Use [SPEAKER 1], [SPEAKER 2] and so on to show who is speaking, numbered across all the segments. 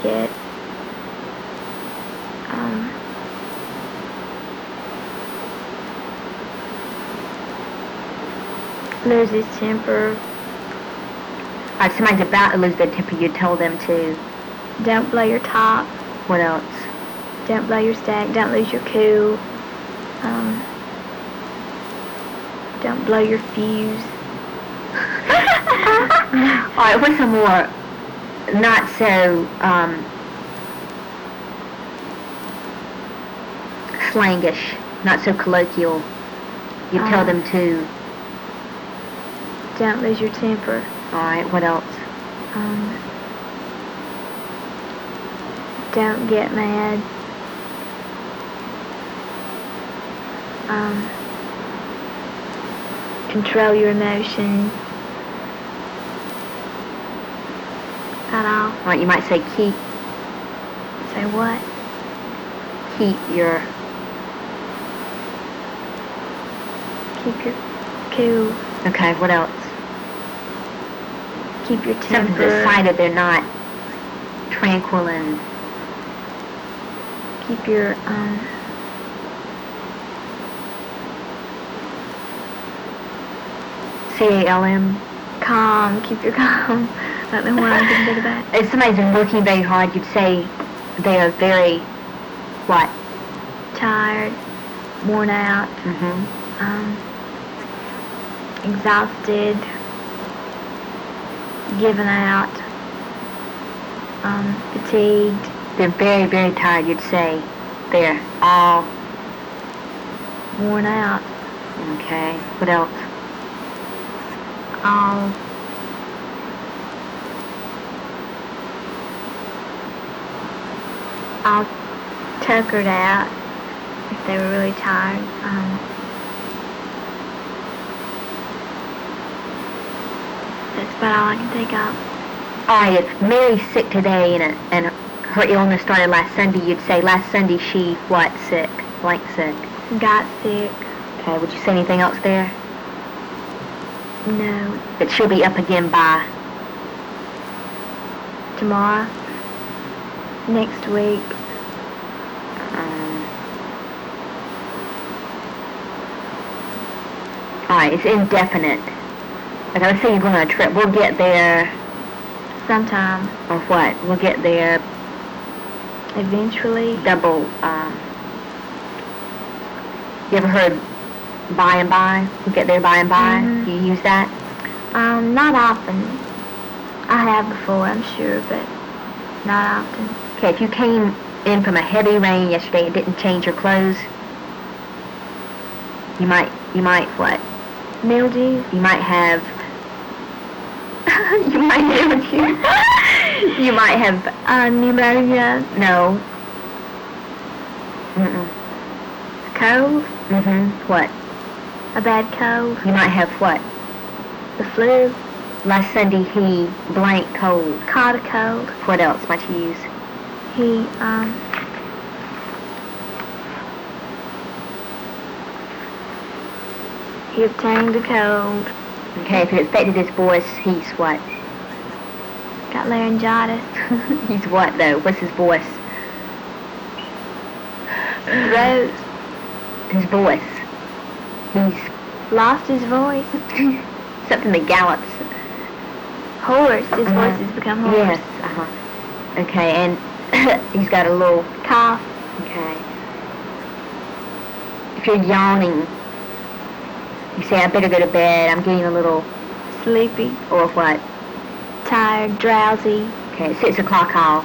[SPEAKER 1] it. Lose his temper.
[SPEAKER 2] If somebody's about to lose their temper, you tell them to.
[SPEAKER 1] Don't blow your top.
[SPEAKER 2] What else?
[SPEAKER 1] Don't blow your stack. Don't lose your cool. Don't blow your fuse.
[SPEAKER 2] Alright, what's some more not so slangish, not so colloquial? You tell them to.
[SPEAKER 1] Don't lose your temper.
[SPEAKER 2] Alright, what else?
[SPEAKER 1] Don't get mad. Control your emotions. That all.
[SPEAKER 2] Alright, you might say keep.
[SPEAKER 1] Say what?
[SPEAKER 2] Keep your
[SPEAKER 1] cool.
[SPEAKER 2] Okay, what else?
[SPEAKER 1] Keep your temper.
[SPEAKER 2] Something decided they're not tranquil and
[SPEAKER 1] keep your
[SPEAKER 2] CALM.
[SPEAKER 1] Calm. Keep your calm. I don't know what I'm thinking about.
[SPEAKER 2] If somebody's been working very hard, you'd say they are very what?
[SPEAKER 1] Tired, worn out, exhausted, given out, fatigued.
[SPEAKER 2] They're very, very tired, you'd say. They're all
[SPEAKER 1] worn out.
[SPEAKER 2] Okay. What else?
[SPEAKER 1] All tuckered out if they were really tired. That's about all I can think of.
[SPEAKER 2] Alright, if Mary's sick today and her illness started last Sunday, you'd say last Sunday she, what, sick? Blank sick.
[SPEAKER 1] Got sick.
[SPEAKER 2] Okay, would you say anything else there?
[SPEAKER 1] No.
[SPEAKER 2] That she'll be up again by?
[SPEAKER 1] Tomorrow. Next week.
[SPEAKER 2] Alright, it's indefinite. Like let's say you're going on a trip, we'll get there
[SPEAKER 1] sometime.
[SPEAKER 2] Or what? We'll get there
[SPEAKER 1] eventually.
[SPEAKER 2] Double, you ever heard by and by? We'll get there by and by? Do you use that?
[SPEAKER 1] Not often. I have before, I'm sure, but not often.
[SPEAKER 2] Okay, if you came in from a heavy rain yesterday and didn't change your clothes, you might what?
[SPEAKER 1] Mildew?
[SPEAKER 2] You might have, you might mildew. You might have,
[SPEAKER 1] pneumonia.
[SPEAKER 2] No.
[SPEAKER 1] Cold?
[SPEAKER 2] What?
[SPEAKER 1] A bad cold?
[SPEAKER 2] You might have what?
[SPEAKER 1] The flu?
[SPEAKER 2] Last Sunday he blank cold.
[SPEAKER 1] Caught a cold.
[SPEAKER 2] What else might you use?
[SPEAKER 1] He obtained a cold.
[SPEAKER 2] Okay, if it affected his voice, he's what?
[SPEAKER 1] Got laryngitis.
[SPEAKER 2] He's what, though? What's his voice?
[SPEAKER 1] Throat.
[SPEAKER 2] His voice. He's
[SPEAKER 1] lost his voice.
[SPEAKER 2] Something that gallops.
[SPEAKER 1] Hoarse. His voice has become hoarse.
[SPEAKER 2] Yes, Okay, and he's got a little
[SPEAKER 1] cough.
[SPEAKER 2] Okay. If you're yawning, you say, I better go to bed, I'm getting a little
[SPEAKER 1] sleepy.
[SPEAKER 2] Or what?
[SPEAKER 1] Tired, drowsy.
[SPEAKER 2] Okay, at 6 o'clock I'll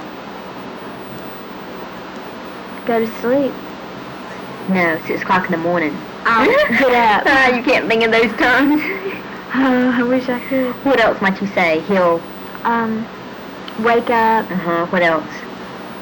[SPEAKER 1] go to sleep.
[SPEAKER 2] No, 6 o'clock in the morning.
[SPEAKER 1] I'll get up.
[SPEAKER 2] You can't think in those terms.
[SPEAKER 1] I wish I could.
[SPEAKER 2] What else might you say? He'll
[SPEAKER 1] wake up.
[SPEAKER 2] What else?